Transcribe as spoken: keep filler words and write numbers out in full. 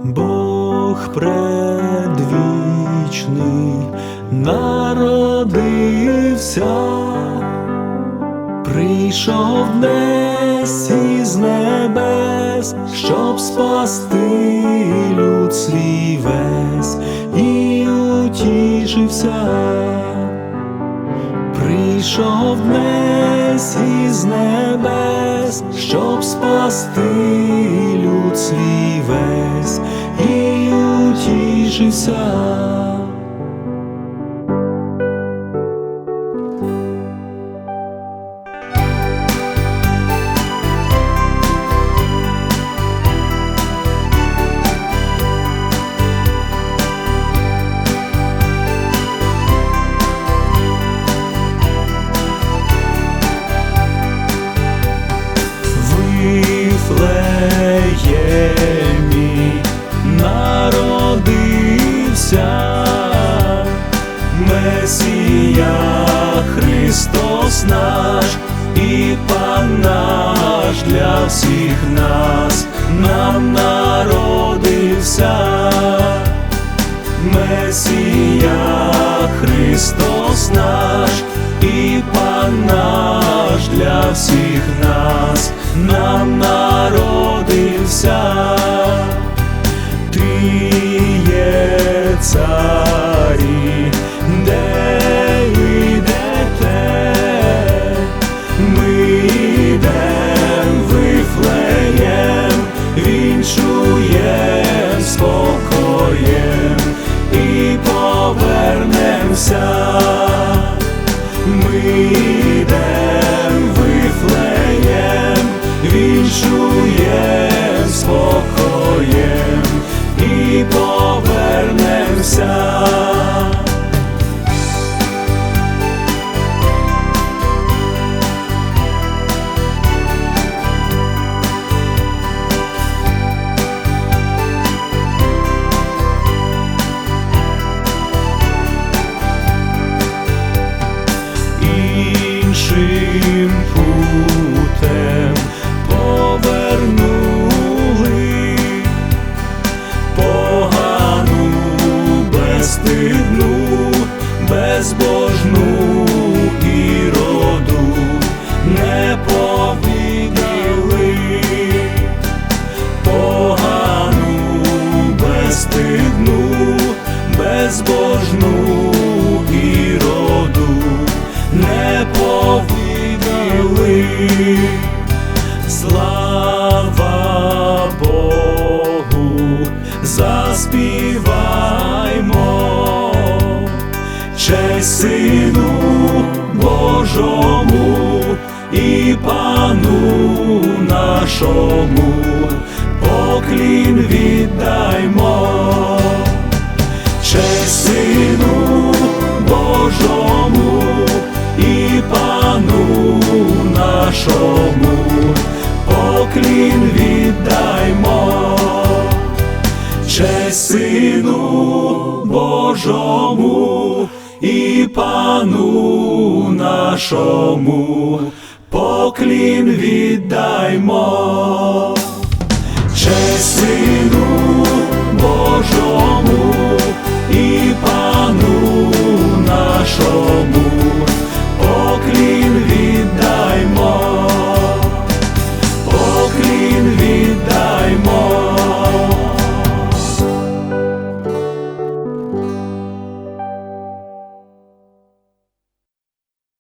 Бог предвічний народився, прийшов десь із небес, щоб спасти люд свій весь, і утішився. Прийшов десь із небес, щоб спасти люд свій весь, і утішився. Вифлеємі народився Месія Христос наш, і Пан наш для всіх нас, нам народився. Месія Христос наш, і Пан наш для всіх нас, нам народився. Тріє царі, де йдете, ми йдем в Вифлеєм, вінчуєм спокоєм і повернемся. Ми йдем в Вифлеєм, вінчуєм спокоєм і повернемся. Іншим путем повернули погану, безстидну, безбожну Іроду не повидали. Погану, безстидну, безбожну Іроду не повидали. Слава Богу, заспіваймо, честь Сину Божому і Пану нашому, поклін віддаймо. Честь Сину Божому і Пану нашому, поклін віддаймо. Честь Сину Божому і Пану нашому, поклін віддаймо.